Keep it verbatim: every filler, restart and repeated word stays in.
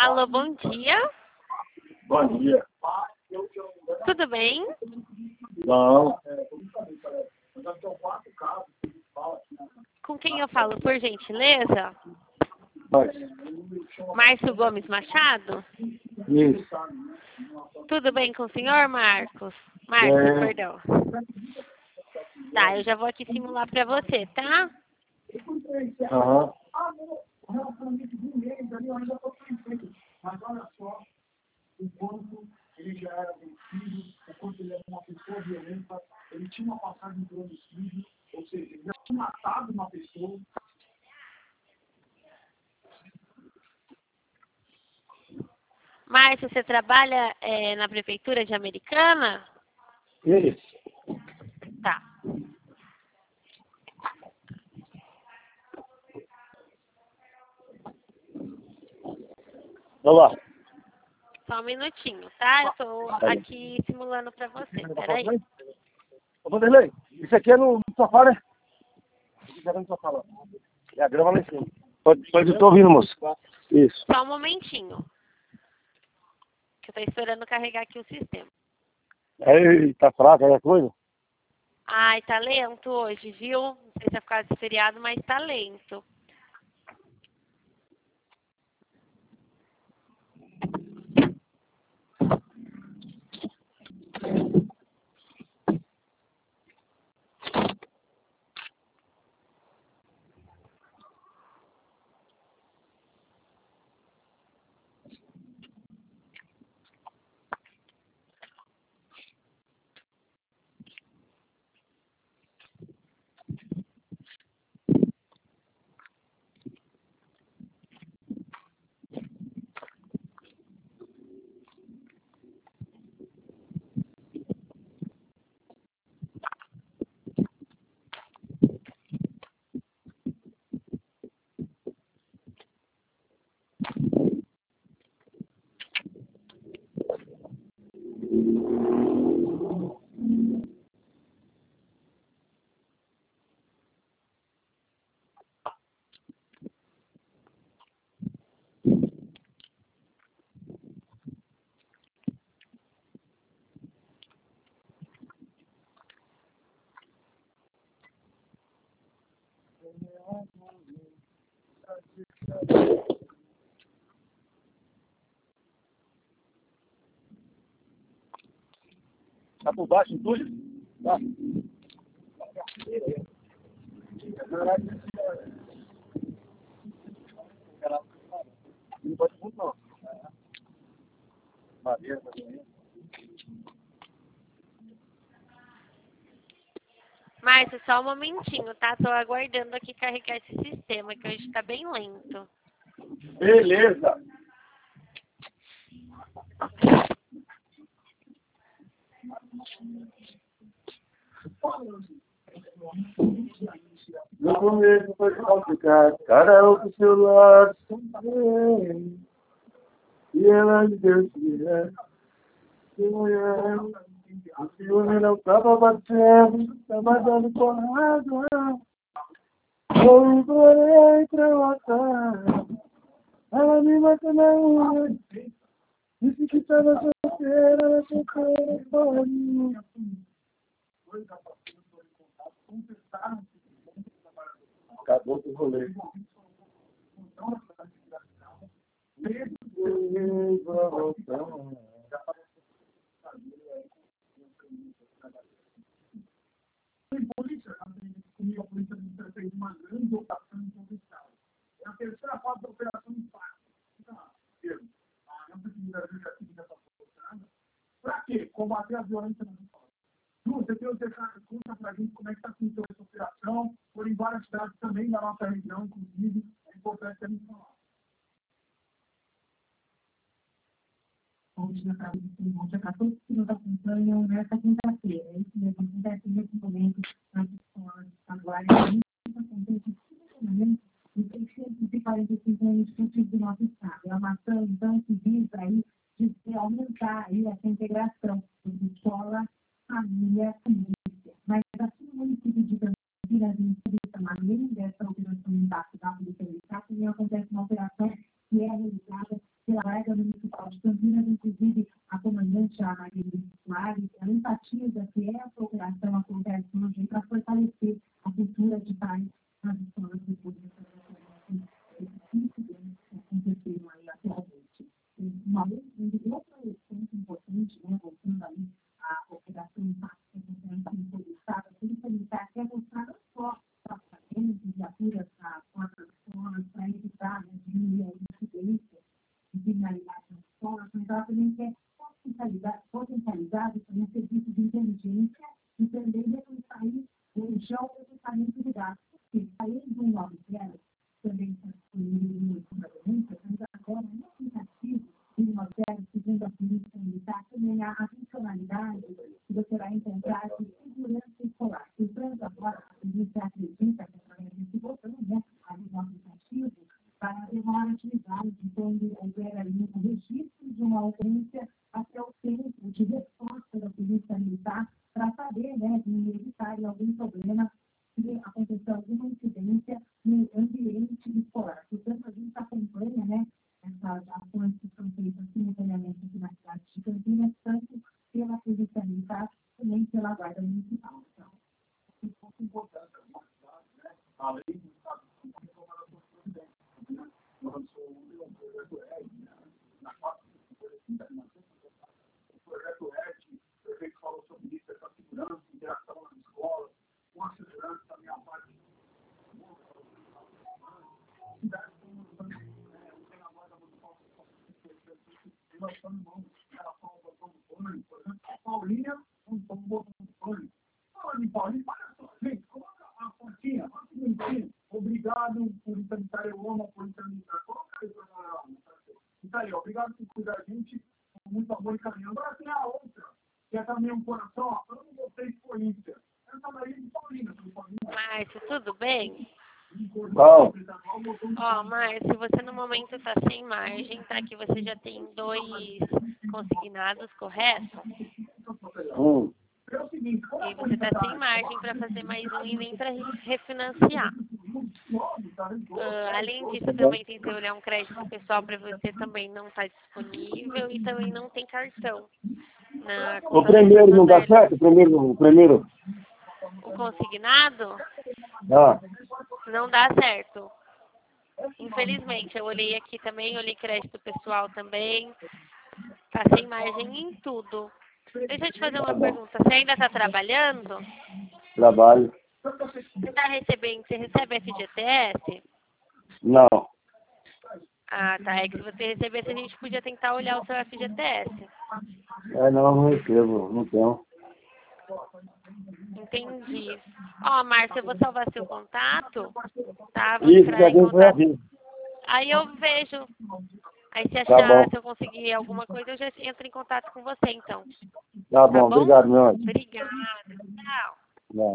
Alô, bom dia. Bom dia. Tudo bem? Não. Com quem eu falo, por gentileza? Mas, Márcio Gomes Machado? isso. Tudo bem com o senhor, Marcos? Márcio, É. perdão. Tá, eu já vou aqui simular pra você, tá? Aham. Mas olha só o quanto ele já era vencido, o quanto ele era uma pessoa violenta, ele tinha uma passagem por homicídio, ou seja, ele já tinha matado uma pessoa. Márcio, você trabalha é, na prefeitura de Americana? Isso. Tá. Vamos lá. Só um minutinho, tá? Eu tô aqui simulando pra você. Peraí. Ô, Vanderlei, isso aqui é no, no sofá, né? Isso aqui é no sofá lá. É a grama lá em cima. Pode, pode, eu tô ouvindo, moço. Isso. Só um momentinho. Que eu tô esperando carregar aqui o sistema. Aí, tá fraca aí a coisa? Ai, tá lento hoje, viu? Não sei se é por causa desse feriado, mas tá lento. Tá por baixo em tudo? Tá. Não pode muito, não. Madeira, madeira. Márcio, só um momentinho, tá? Tô aguardando aqui carregar esse sistema, que hoje tá bem lento. Beleza. No começo foi complicado, cada um com seu lado, também. E ela me deu esse que mulher, o ciúme não tava batendo, tava dando porrada. Eu implorei pra matar, ela me matou na rua, disse que tava solteira, ela solteira, porra. Acabou com o rolê. Polícia, comigo, a polícia militar fez uma grande operação em Convenção. É a terceira fase da operação Impacto. A Polícia Brasil já tinha essa operação. Para quê? Combater a violência nas escolas. Ju, você tem que conta para a gente como é que está sendo essa operação. Foram em várias cidades também da nossa região, inclusive. É importante a gente falar. Hoje, na casa do Senhor, já catorze que nos acompanham nesta quinta-feira. É isso mesmo, acontece nesse momento nas escolas estaduais. Isso acontece simultaneamente nos seiscentos e quarenta e cinco municípios do nosso estado. É uma ação, então, que visa aí de aumentar aí essa integração entre escola, família e polícia. Mas aqui no município de Campinas, no município além dessa operação de impacto da Polícia Militar, também acontece uma operação que é realizada pela abertura para portas de escolas, para evitar, né, diminuir a incidência de criminalidade nas escolas, mas ela também quer potencializar, potencializar também serviços de inteligência e também reforçar o geoprocessamento de dados. Porque, além do nove zero, também está disponível no fundamento, mas agora, no aplicativo do nove zero, segundo a Polícia Militar, também há a funcionalidade que você vai encontrar de segurança escolar. Portanto, agora, a polícia acredita que, através desse botão, né, ali no aplicativo, vai haver uma atividade de quando houver ali um registro de uma ocorrência até o centro de resposta da Polícia Militar para saber, né, de evitar algum problema se acontecer alguma incidência no ambiente escolar. Portanto, a gente acompanha, né, essas ações que são feitas simultaneamente aqui na cidade de Campinas, tanto pela Polícia Militar, também pela Guarda Municipal. Então, é um pouco importante a cidade, né, além do Estado de São Paulo, lançou um projeto E D, né, na quatro o projeto E D, o prefeito falou sobre isso, essa segurança, interação nas escolas, com a segurança também a parte cidade nós estamos em relação ao botão do pânico, por exemplo, a Paulinha não tomou o botão do pânico. Fala de Paulinha, olha só, gente, coloca a fotinha, olha que bonitinho. Obrigado, Polícia Militar, eu amo a Polícia Militar. Coloca aí pra galera. Isso aí, obrigado por cuidar da gente, com muito amor e carinho. Agora tem a outra, que é também um coração, ó, eu não gostei de polícia. Essa daí é de Paulinha, de Paulinha. Márcio, tudo bem? Bom. Ó, Márcio, você no momento está sem margem, tá? Que você já tem dois consignados, correto? Hum. E você está sem margem para fazer mais um e nem para refinanciar. Uh, além disso, eu também tentei olhar um crédito pessoal para você, também não está disponível e também não tem cartão. Na O primeiro não dá certo? O primeiro, o primeiro. O consignado? Ah. Não dá certo. Infelizmente, eu olhei aqui também, olhei crédito pessoal também. Tá sem margem em tudo. Deixa eu te fazer uma pergunta. Você ainda está trabalhando? Trabalho. Você está recebendo, você recebe F G T S? Não. Ah, tá. É que se você recebesse, a gente podia tentar olhar o seu F G T S. É, não, não recebo, não tenho. Entendi. Ó, Márcia, eu vou salvar seu contato, tá? Vou Isso, entrar em já foi contato. assim. Aí eu vejo. Aí se Tá achar, bom. se eu conseguir alguma coisa, eu já entro em contato com você, então. Tá Tá bom, bom? obrigado, meu anjo. Obrigada. Tchau.